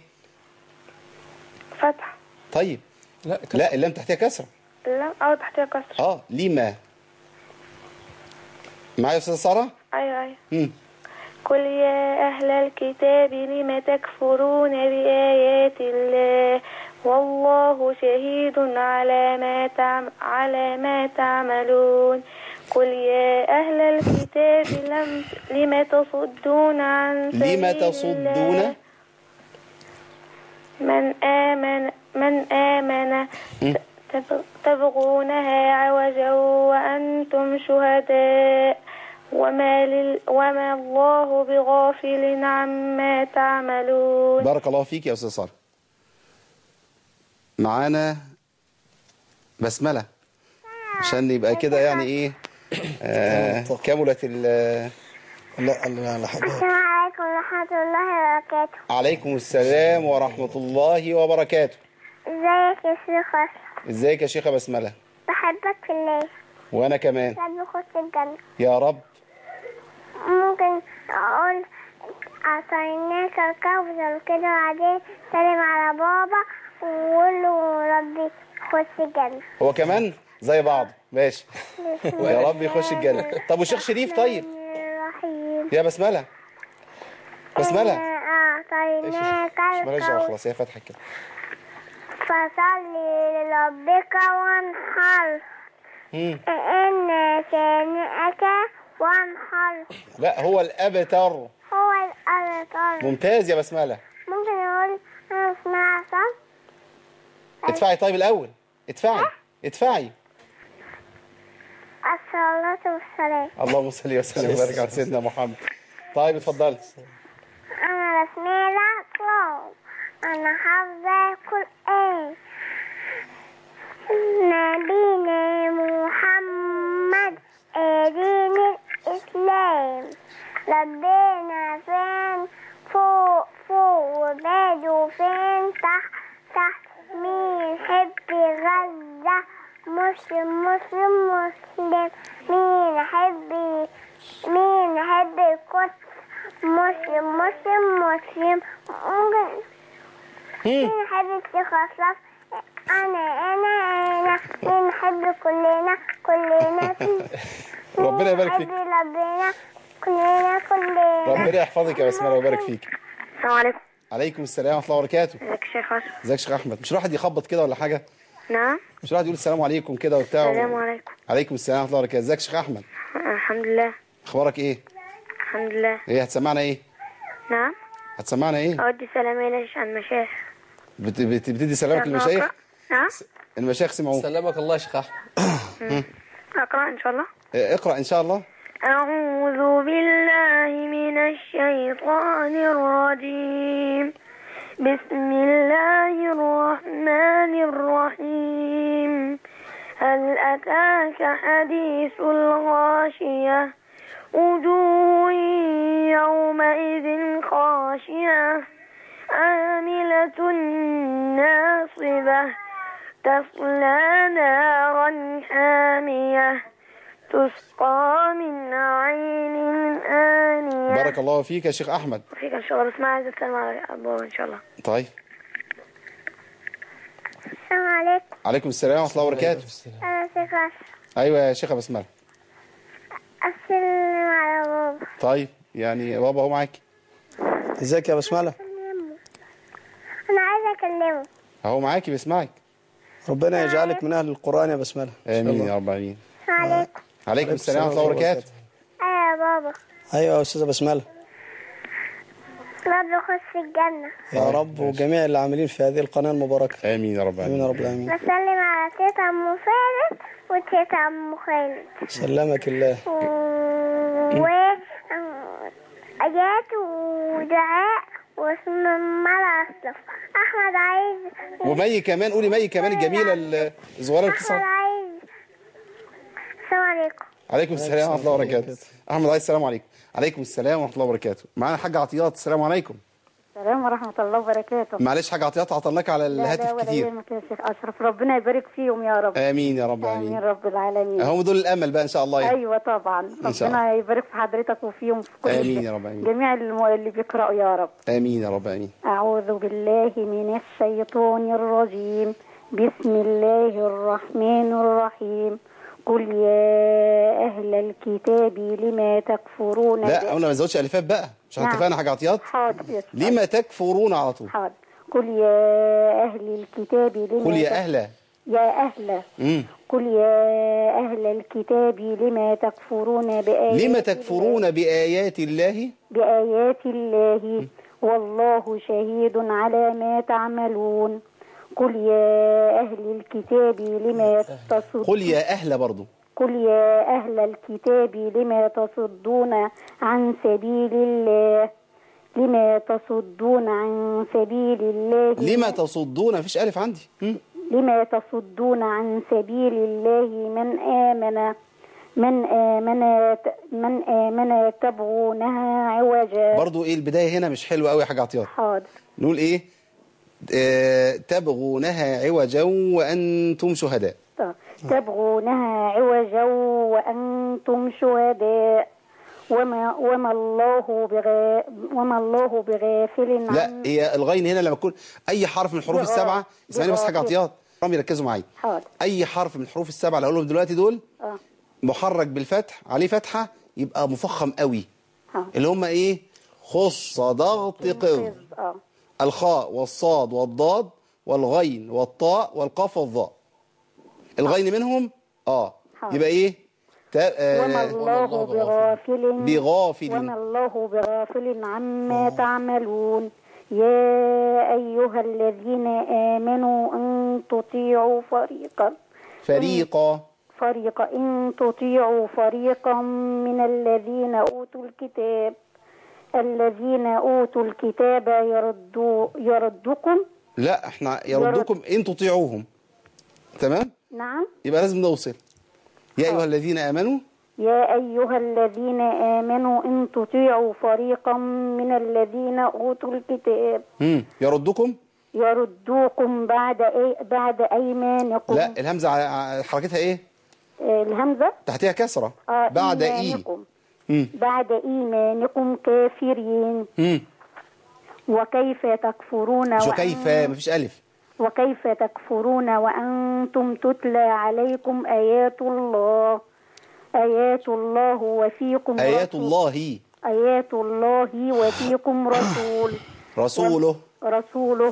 فتح. طيب. لا، اللام تحتها كسرة. اللام تحتها كسرة. لما معايا يا أستاذة سارة؟ أيوه. قل يا أهل الكتاب لم تكفرون بآيات الله والله شهيد على ما تعملون. قل يا أهل الكتاب لم تصدون عن سبيل الله. من آمن تبغونها عوجا وأنتم شهداء وما الله بغافل عما تعملون. بارك الله فيك يا أستاذ سارة. معانا بسملة عشان يبقى كده يعني ايه كملت السلام عليكم ورحمة الله وبركاته. عليكم السلام ورحمة الله وبركاته. ازيك يا شيخ أشرف؟ ازيك يا شيخة بسملة؟ بحبك في الله. وانا كمان. رب يخش الجنة يا رب. ممكن اقول اعطيناك الكوثر كده وبعدين سلم على بابا وقول له ربي يخش الجنة. هو كمان زي بعض. ماشي. يا رب يخش الجنة. طب والشيخ شريف طيب؟ يا بسملة. اعطيناك الكوثر. خلاص هي فتحة كده. فصلي لربك وانحر إن شانئك وانحر. لا، هو الأبتر. ممتاز يا بسملة. ممكن أقول أنا اسمها صح؟ ادفعي طيب الأول. ادفعي. الصلاة والسلام. اللهم صل وسلم وبارك على سيدنا محمد. طيب اتفضلي. أنا بسملة كلوب. أنا حافظة القرآن. نبينا محمد دين الإسلام. ربنا فين فوق وبعده فين تحت. مين حب غزة مسلم. مين حب القدس مسلم. مين حب الشيخ أشرف؟ أنا مين حب كلنا ربنا يبارك فيك. ربنا كلنا. ربنا يحفظك يا بسملة ويبارك فيك. السلام عليكم. عليكم السلام ورحمة الله وبركاته. ازيك يا شيخ أشرف؟ ازيك يا شيخ أحمد؟ مش واحد يخبط كده ولا حاجة؟ نعم. مش واحد يقول السلام عليكم كده وبتاع؟ السلام عليكم. عليكم السلام ورحمة الله وبركاته. ازيك يا شيخ أحمد؟ الحمد لله. أخبارك إيه؟ الحمد لله. إيه هتسمعنا إيه؟ نعم. هتسمعنا ايه؟ أودي سلامي عن المشايخ. بتدي سلامك للمشايخ؟ نعم. المشايخ سمعوك. سلامك الله يا شيخ أحمد. أقرأ إن شاء الله. اقرأ إن شاء الله. أعوذ بالله من الشيطان الرجيم. بسم الله الرحمن الرحيم. هل أتاك حديث الغاشية وجوه يومئذ خاشعة عاملة ناصبة تصلى نارا حامية تسقى من عين آنية. بارك الله فيك يا شيخ أحمد. فيك إن شاء الله. بس ما عايز أسلم على أبوه إن شاء الله. طيب. السلام عليكم. عليكم السلام ورحمة الله وبركاته. أنا شيخ أشرف. أيوة يا شيخة بسملة. أسلم على بابا. طيب يعني بابا هو معاك. ازيك يا بسملة؟ أنا عايزة أكلمه. أهو معاكي بيسمعك. ربنا يجعلك من أهل القرآن يا بسملة. آمين يا رب العالمين. السلام عليكم. عليكم السلام ورحمة الله وبركاته. أيوة يا بابا. أيوة يا أستاذة بسملة. رب يخش الجنة. يا رب وجميع اللي عاملين في هذه القناة المباركة. آمين يا رب العالمين. آمين يا رب العالمين. بسلم على تيتا أم فارس وتيتا أم خالد. سلمك الله. آيات ودعاء واسم ملا أسلف. أحمد عايز. ومي كمان، قولي مي كمان الجميلة الصغيرة أحمد عايز. السلام عليكم. عليكم السلام ورحمة الله وبركاته. أحمد عايز السلام عليكم. عليكم السلام ورحمة الله وبركاته. معانا حاجة عطيات. السلام عليكم. السلام ورحمة الله وبركاته. معلش حاجة عطيات عطلناك على الهاتف كتير. لا يا شيخ أشرف، ربنا يبارك فيهم يا رب. آمين يا رب العالمين. آمين رب العالمين. هم دول الأمل بقى إن شاء الله يعني. أيوة طبعا. ربنا يبارك في حضرتك وفيهم في كل آمين يا رب العالمين. جميع اللي بيقرأوا يا رب. آمين يا رب العالمين. أعوذ بالله من الشيطان الرجيم. بسم الله الرحمن الرحيم. قل يا أهل الكتاب لما تكفرون. لا أولا ما نزودش ألفات بقى مش هتفقنا حاجة عطيات. حاضر. لما تكفرون على طول. حاضر. قل يا أهل الكتاب لما. قل يا أهل. يا أهل. قل يا أهل الكتاب لما تكفرون بآيات. لما تكفرون بآيات الله. بآيات الله والله شهيد على ما تعملون. قل يا أهل الكتاب لما تصدون. قل يا أهل برضو. قل يا أهل الكتاب لما تصدون عن سبيل الله. لما تصدون عن سبيل الله. لما تصدون مفيش ألف عندي. لما تصدون عن سبيل الله من آمن تبغونها عوجا. برضو إيه البداية هنا مش حلوة قوي يا حاجة عطيات. حاضر. نقول إيه تبغونها عوجا وأنتم شهداء. تبغونها عوجا وأنتم شهداء وما الله بغافل. لا هي الغين هنا لما تكون أي حرف من الحروف السبعة. اسمعني بس حاجة عطيات رامي ركزوا معايا. أي حرف من الحروف السبعة اللي هقولهم دلوقتي دول محرك بالفتح عليه فتحة يبقى مفخم قوي. اللي هم إيه؟ خص ضغط قض. الخاء والصاد والضاد والغين والطاء والقاف والظاء. الغين منهم يبقى ايه وما الله بغافل وما الله بغافل عما تعملون. يا أيها الذين آمنوا إن تطيعوا فريقا إن تطيعوا فريقا من الذين أوتوا الكتاب يردكم. لا احنا يردكم إن تطيعوهم. تمام. نعم. يبقى لازم نوصل. يا أيها الذين آمنوا. يا أيها الذين آمنوا إن تطيعوا فريقا من الذين أوتوا الكتاب. يردوكم بعد أيمانكم. لا الهمزة حركتها إيه؟ الهمزة تحتها كسرة. بعد إيمانكم. بعد إيمانكم كافرين. وكيف تكفرون وكيف مفيش ألف. وكيف تكفرون وأنتم تتلى عليكم آيات الله وفيكم آيات الله وفيكم رسوله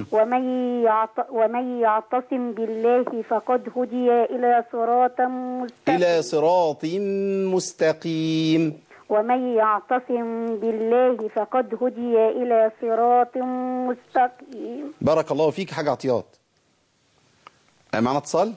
ومن يعتصم بالله فقد هدي إلى صراط مستقيم. ومن يعتصم بالله فقد هدي إلى صراط مستقيم. بارك الله فيك حاجة عطيات. معنا اتصال.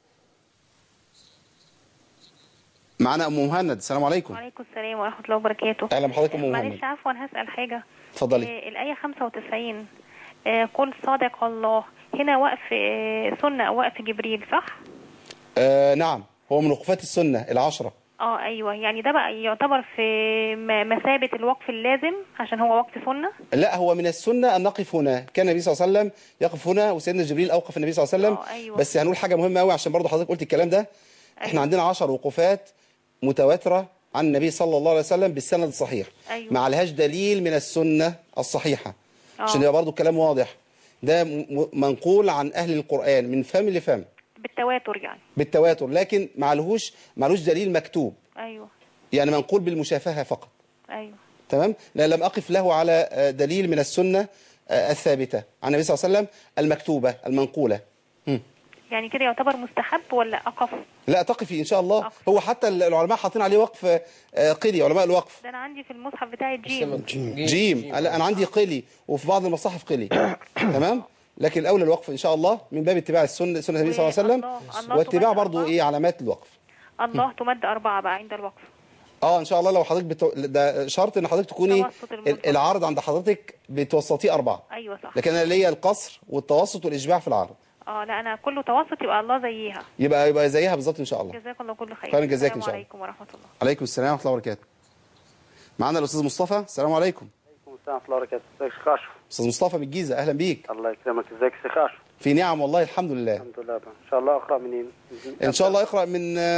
معنا ام مهند. السلام عليكم. وعليكم السلام ورحمه الله وبركاته. اهلا بحضرتك ام مهند. معلش عفوا هسال حاجه. اتفضلي. الايه 95 قل صادق الله، هنا وقف سنه او وقف جبريل صح؟ نعم، هو من وقفات السنه العشره. ايوه، يعني ده بقى يعتبر في مثابه الوقف اللازم عشان هو وقف سنه؟ لا، هو من السنه ان نقف هنا، كان النبي صلى الله عليه وسلم يقف هنا وسيدنا جبريل اوقف النبي صلى الله عليه وسلم. أيوة. بس هنقول حاجه مهمه قوي عشان برضه حضرتك قلت الكلام ده. احنا عندنا 10 وقوفات متواتره عن النبي صلى الله عليه وسلم بالسند الصحيح. أيوة. ما عليهاش دليل من السنه الصحيحه. عشان يبقى برضه الكلام واضح. ده منقول عن اهل القران من فم لفم بالتواتر، يعني بالتواتر، لكن معلهوش دليل مكتوب. ايوه، يعني منقول بالمشافهه فقط. ايوه، تمام. لا، لم أقف له على دليل من السنة الثابتة عن النبي صلى الله عليه وسلم المكتوبة المنقولة. يعني كده يعتبر مستحب ولا أقف؟ لا، تقفي إن شاء الله. أقف. هو حتى العلماء حاطين عليه وقف قلي، علماء الوقف. ده أنا عندي في المصحف بتاعي جيم. أنا عندي قلي، وفي بعض المصاحف قلي. تمام. لكن الأولى الوقف إن شاء الله من باب اتباع سنة النبي صلى الله عليه وسلم، واتباع برضو علامات الوقف. الله تمد 4 بقى عند الوقف. ان شاء الله. لو حضرتك ده شرط ان حضرتك تكوني العرض عند حضرتك بتوسطيه 4. ايوه صح. لكن انا ليا القصر والتوسط والاشباع في العرض. لا، انا كله توسط، يبقى الله زيها. يبقى زيها بالظبط ان شاء الله. جزاك الله كل خير. خير جزاك ان شاء الله. السلام عليكم ورحمه الله. عليكم السلام ورحمه الله وبركاته. معانا الاستاذ مصطفى. السلام عليكم. وعليكم السلام ورحمه الله وبركاته. ازيك يا شيخ اشرف؟ استاذ مصطفى من الجيزه، اهلا بيك. الله يكرمك. ازيك يا شيخ اشرف؟ في نعم والله، الحمد لله. الحمد لله. ان شاء الله اقرا منين؟ ان شاء الله اقرا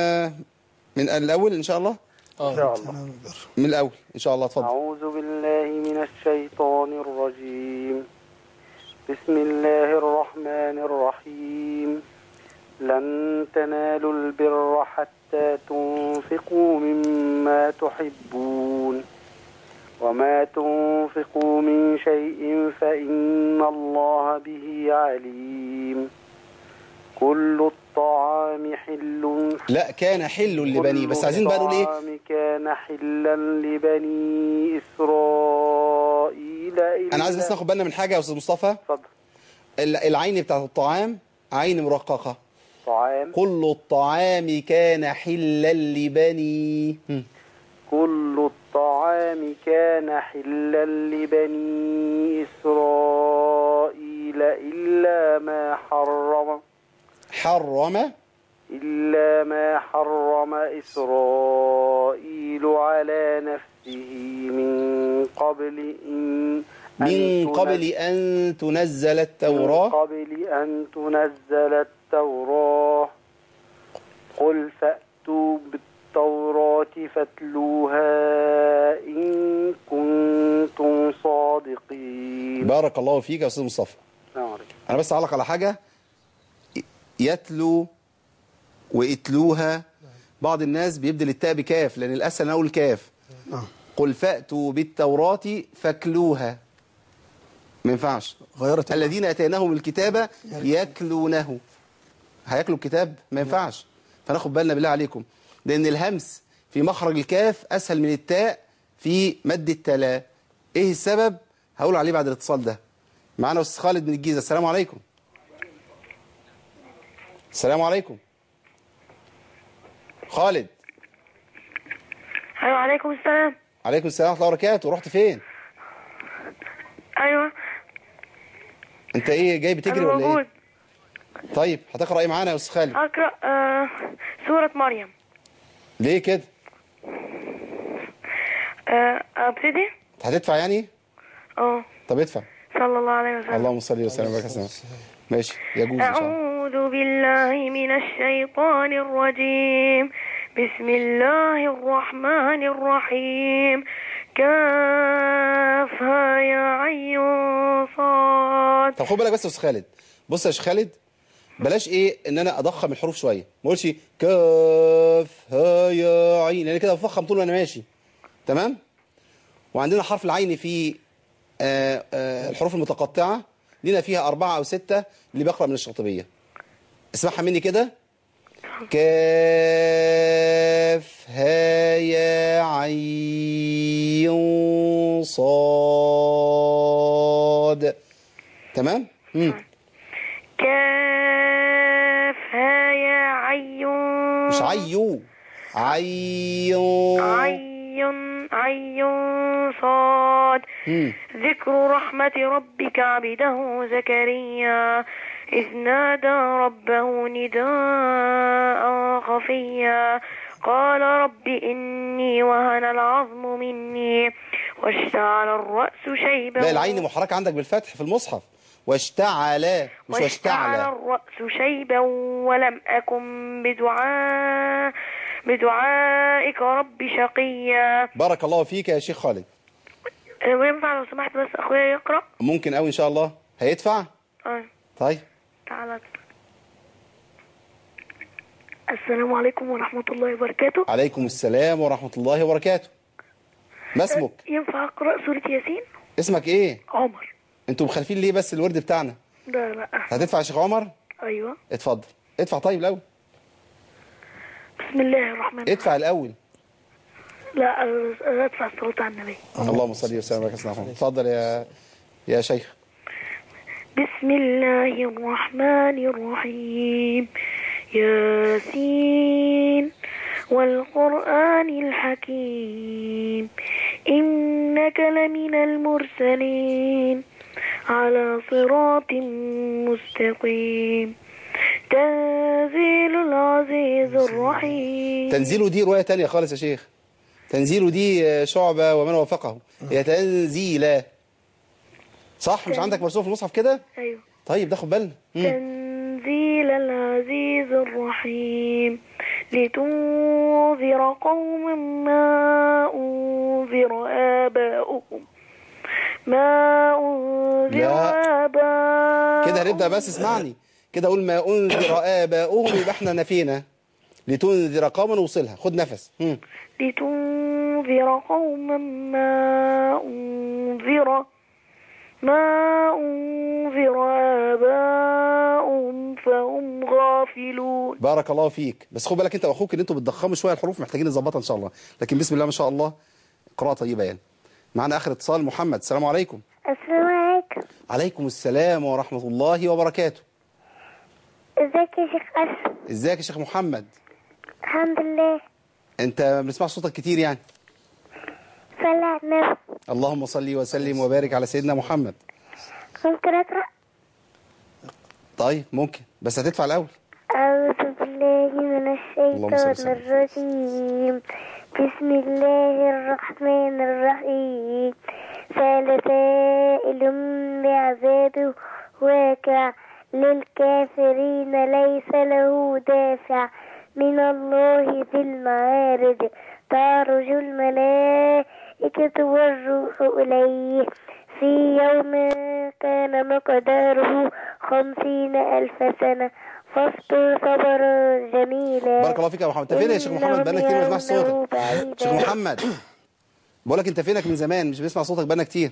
من الاول ان شاء الله. إن شاء الله. من الأول إن شاء الله. اتفضل. أعوذ بالله من الشيطان الرجيم. بسم الله الرحمن الرحيم. لن تنالوا البر حتى تنفقوا مما تحبون وما تنفقوا من شيء فإن الله به عليم. كل الطعام حل. لا، كان حل لبني، بس عايزين بقى نقول ايه؟ كان حلا لبني إسرائيل. انا عايز بس ناخد بالنا من حاجه يا استاذ مصطفى. اتفضل. العين بتاعت الطعام عين مرققه. طعام. كل الطعام كان حلا لبني. كل الطعام كان حلا لبني إسرائيل إلا ما حرم إسرائيل على نفسه من قبل أن تنزل التوراة. قل فأتوا بالتوراة فاتلوها إن كنتم صادقين. بارك الله فيك يا أستاذ مصطفى. أنا بس أعلق على حاجة. يتلو وإتلوها، بعض الناس بيبدل التاء بكاف، لأن الأسهل أن أقول كاف. قل فأتوا بالتوراة فاكلوها، ما ينفعش. الذين أتيناهم الكتاب يكلونه، هياكلوا الكتاب؟ ما ينفعش. فناخد بالنا بالله عليكم، لأن الهمس في مخرج الكاف أسهل من التاء في مد التلا. إيه السبب؟ هقول عليه بعد الاتصال ده. معنا أستاذ خالد من الجيزة. السلام عليكم. السلام عليكم خالد. ايوه عليكم السلام. عليكم السلام ورحمة الله وبركاته. رحت فين؟ ايوه. انت ايه جاي بتجري ولا موجود. ايه؟ طيب هتقرأ ايه معانا يا استاذ خالد؟ اقرأ سورة مريم. ليه كده؟ ابتدي؟ هتدفع يعني؟ طب ادفع. صلى الله عليه وسلم. اللهم صل وسلم وبارك على سيدنا. ماشي، يجوز ان شاء الله. أعوذ بالله من الشيطان الرجيم. بسم الله الرحمن الرحيم. كافها يا عين صاد. طب خد بالك بس يا استاذ خالد. بص يا شيخ خالد، بلاش ايه ان انا اضخم الحروف شويه، ما اقولش كافها يا عين، لان كده بفخم طول ما انا ماشي. تمام؟ وعندنا حرف العين في الحروف المتقطعه لنا فيها 4 أو 6 اللي بقرأ من الشاطبية. اسمعها مني كده. كاف ها يا عين صاد. تمام؟ كاف ها يا عيون. مش عيو، عين صاد. ذكر رحمة ربك عبده زكريا إذ نادى ربه نداء خفيا قال رب إني وهن العظم مني واشتعل الرأس شيبا. لا، العين محركة عندك بالفتح في المصحف. واشتعل مش واشتعل. الرأس شيبا ولم أكن بدعائك رب شقيا. بارك الله فيك يا شيخ خالد. ينفع لو سمحت بس أخويا يقرأ؟ ممكن أوي إن شاء الله. هيدفع؟ طيب تعالى. السلام عليكم ورحمة الله وبركاته. عليكم السلام ورحمة الله وبركاته. ما اسمك؟ ينفع أقرأ سورة ياسين؟ اسمك إيه؟ عمر. أنتوا مخالفين ليه بس الورد بتاعنا؟ لا. هتدفع يا شيخ عمر؟ أيوه. اتفضل. ادفع طيب الأول. بسم الله الرحمن الرحيم. ادفع الأول. لا، ادفع الصلاة على النبي. اللهم صل وسلم وبارك على محمد. اتفضل يا شيخ. بسم الله الرحمن الرحيم. ياسين والقرآن الحكيم إنك لمن المرسلين على صراط مستقيم. تنزيل العزيز الرحيم. تنزيله دي رواية تانية خالص يا شيخ. تنزيله دي شعبة ومن وافقه. هي تنزيلة صح؟ مش عندك مرسوم في المصحف كده؟ أيوه. طيب ده خد بالنا. تنزيل العزيز الرحيم لتنذر قوما ما أنذر آباؤهم كده هنبدأ بس اسمعني كده. أقول ما أنذر آباؤهم يبقى احنا نفينا. لتنذر قوما وصلها. خد نفس. لتنذر قوما ما أنذر آباؤهم فهم غافلون. بارك الله فيك. بس خد بالك انت واخوك ان انتوا بتضخموا شويه الحروف، محتاجين نظبطها ان شاء الله. لكن بسم الله ما شاء الله قراءه طيبه يعني. معنا اخر اتصال محمد. السلام عليكم. السلام عليكم. عليكم السلام ورحمه الله وبركاته. ازيك يا شيخ أشرف؟ ازيك يا شيخ محمد؟ الحمد لله. انت بنسمع صوتك كتير يعني. صلى على النبي. اللهم صل وسلم وبارك على سيدنا محمد. ممكن أقرأ؟ طيب ممكن، بس هتدفع الأول. أعوذ بالله من الشيطان الرجيم. بسم الله الرحمن الرحيم. سأل سائل بعذاب واقع للكافرين ليس له دافع من الله ذي المعارج. تعرج الملائكة والروح إليه في يوم كان مقداره 50,000 سنة فاصبر صبرا جميلا. بارك الله فيك يا محمد. انت فين يا شيخ محمد؟ بقالنا كتير ما بنسمعش صوتك. شيخ محمد بقول لك انت فينك من زمان مش بنسمع صوتك بقالنا كتير.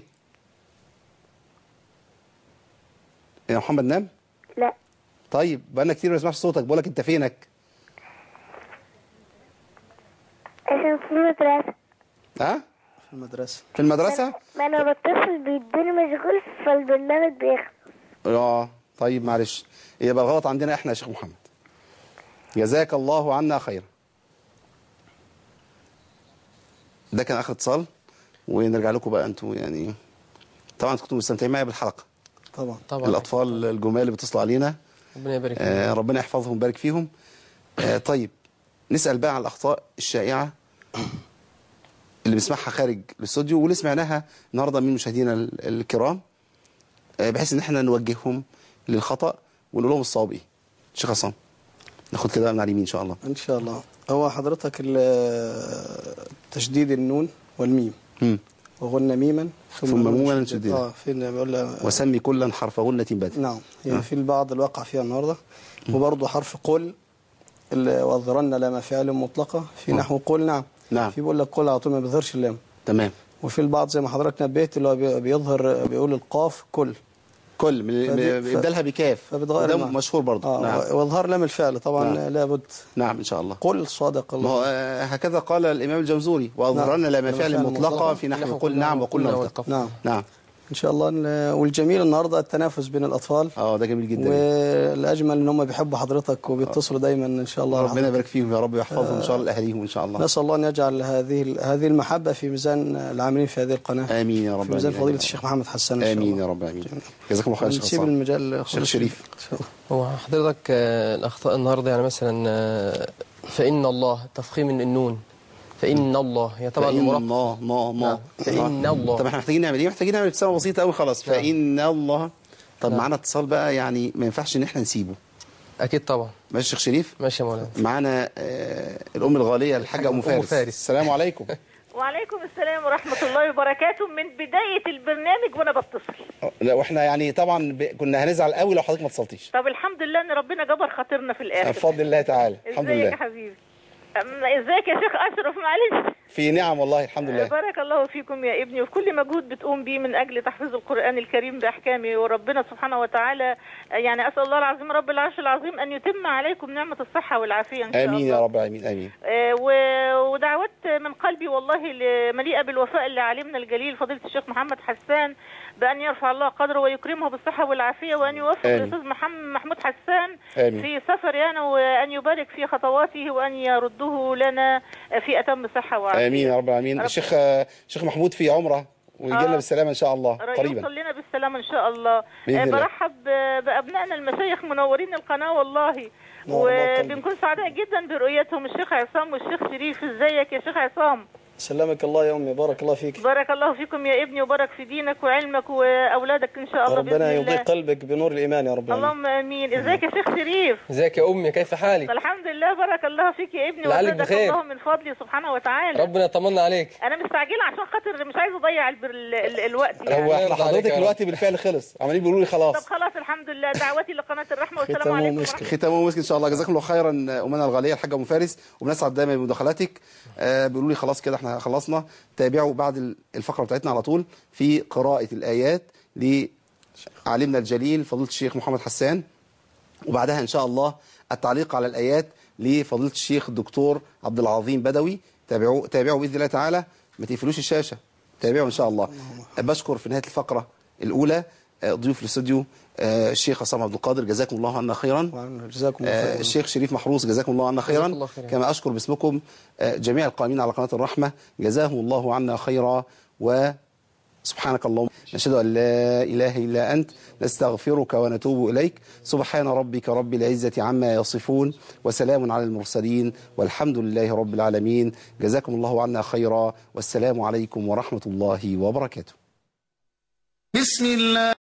يا محمد نام؟ لا. طيب بقالنا كتير ما بنسمعش صوتك. بقول لك انت فينك؟ عشان في المدرسة. ها؟ في المدرسة. في المدرسة؟ ما أنا بتصل بيدوني مشغول فالبرنامج بيخلص. طيب معلش، يبقى الغلط عندنا احنا يا شيخ محمد. جزاك الله عنا خيرا. ده كان اخر اتصال ونرجع لكم بقى انتوا يعني. طبعا كنتوا مستمتعين معايا بالحلقة. طبعا الاطفال الجمال اللي بيتصلوا علينا ربنا يبارك فيهم. ربنا يحفظهم ويبارك فيهم. طيب نسأل بقى عن الأخطاء الشائعة اللي بنسمعها خارج الاستوديو واللي سمعناها النهارده من مشاهدينا الكرام، بحيث ان احنا نوجههم للخطأ ونقول لهم الصواب ايه. شيخ عصام ناخد كده من على اليمين ان شاء الله. ان شاء الله. هو حضرتك تشديد النون والميم وغن ميما ثم موما شديدا. فين بيقول وسمي كلا حرف غنة بادئ. نعم. يعني في البعض الواقع فيها النهارده. وبرضه حرف قل واظهرن لام فعل مطلقه في نحو قل. نعم. في بيقول لك قل على طول ما بيظهرش اللام. تمام. وفي البعض زي ما حضرتك نبهت اللي هو بيظهر بيقول القاف كل. كل بيبدلها بكاف، ده مشهور برضه. نعم. واظهار لام الفعل طبعا. نعم. لابد. نعم ان شاء الله. قل صادق الله. هكذا قال الامام الجوزوري، واظهرنا لام فعل مطلقه في نحو قل نعم وقل نلتقف. نعم. نعم ان شاء الله. والجميل النهارده التنافس بين الاطفال. ده جميل جدا. والاجمل ان هم بيحبوا حضرتك وبيتصلوا دايما ان شاء الله. ربنا يبارك فيهم يا رب ويحفظهم ان شاء الله لاهاليهم ان شاء الله. نسال الله ان يجعل هذه المحبه في ميزان العاملين في هذه القناه. امين يا رب. في ميزان فضيله الشيخ محمد حسان ان شاء الله. امين يا رب. امين. جزاكم الله خير. نسيب المجال الشيخ شريف. هو حضرتك الاخطاء النهارده يعني مثلا فإن الله تفخيم النون، فإن الله هي طبعا الله فإن الله. طب احنا محتاجين نعمل ايه؟ محتاجين نعمل ابتسامه بسيطه قوي خلاص. فإن الله. طب معانا اتصال بقى، يعني ما ينفعش ان احنا نسيبه. اكيد طبعا. ماشي الشيخ شريف. ماشي يا مولانا. معانا الام الغاليه الحاجه ام فارس. السلام عليكم. وعليكم السلام ورحمه الله وبركاته. من بدايه البرنامج وانا بتصل. لا واحنا يعني طبعا كنا هنزعل قوي لو حضرتك ما اتصلتيش. طب الحمد لله ان ربنا جبر خاطرنا في الاخر بفضل الله تعالى. الحمد لله. ازيك يا حبيبي؟ ازيك يا شيخ اشرف؟ معلش. في نعم والله الحمد لله. بارك الله فيكم يا ابني، وفي كل مجهود بتقوم بيه من اجل تحفيظ القرآن الكريم باحكامه، وربنا سبحانه وتعالى يعني اسال الله العظيم رب العرش العظيم ان يتم عليكم نعمة الصحة والعافية ان شاء الله. امين يا رب العالمين. امين. ودعوات من قلبي والله مليئة بالوفاء لعالمنا الجليل فضيلة الشيخ محمد حسان بأن يرفع الله قدره ويكرمه بالصحة والعافية، وأن يوفق الأستاذ محمود حسان في سفر يعني، وأن يبارك في خطواته، وأن يرده لنا في أتم صحة وعافية. امين يا رب العالمين. الشيخ محمود في عمره ويجي لنا بالسلامه ان شاء الله قريبا. يوصل لنا بالسلامه ان شاء الله. برحب بابنائنا المشايخ منورين القناه والله، وبنكون سعداء جدا برؤيتهم الشيخ عصام والشيخ شريف. ازيك يا شيخ عصام؟ سلمك الله يا امي. بارك الله فيك. بارك الله فيكم يا ابني، وبارك في دينك وعلمك واولادك ان شاء الله. ربنا يضيء قلبك بنور الايمان يا رب. اللهم امين. ازيك يا شيخ شريف؟ ازيك يا امي؟ كيف حالك؟ الحمد لله بارك الله فيك يا ابني، وزادك الله من فضله سبحانه وتعالى. ربنا يطمنا عليك. انا مستعجله عشان خاطر مش عايزه اضيع الوقت يعني. هو احنا حضرتك الوقت بالفعل خلص، عمالين بيقولوا لي خلاص. طب خلاص الحمد لله. دعواتي لقناه الرحمه والسلام عليكم. ختامه مسك ان شاء الله. جزاكم الله خيرا امنا الغاليه الحاجه ام فارس، وبنسعد دايما بمداخلاتك. بيقولوا لي خلاص كده احنا خلصنا. تابعوا بعد الفقرة بتاعتنا على طول في قراءة الآيات لعالمنا الجليل فضيلة الشيخ محمد حسان، وبعدها إن شاء الله التعليق على الآيات لفضيلة الشيخ الدكتور عبد العظيم بدوي. تابعوا بإذن الله تعالى، ما تقفلوش الشاشة، تابعوا إن شاء الله. بشكر في نهاية الفقرة الأولى ضيوف الاستوديو الشيخ عصام عبد القادر جزاكم الله عنا خيرا. جزاكم الله خيرا. الشيخ شريف محروس جزاكم الله عنا خيرا. كما أشكر باسمكم جميع القائمين على قناة الرحمة جزاهم الله عنا خيرا. وسبحانك اللهم نشهد أن لا إله إلا أنت نستغفرك ونتوب إليك. سبحان ربك رب العزة عما يصفون وسلام على المرسلين والحمد لله رب العالمين. جزاكم الله عنا خيرا والسلام عليكم ورحمة الله وبركاته. بسم الله.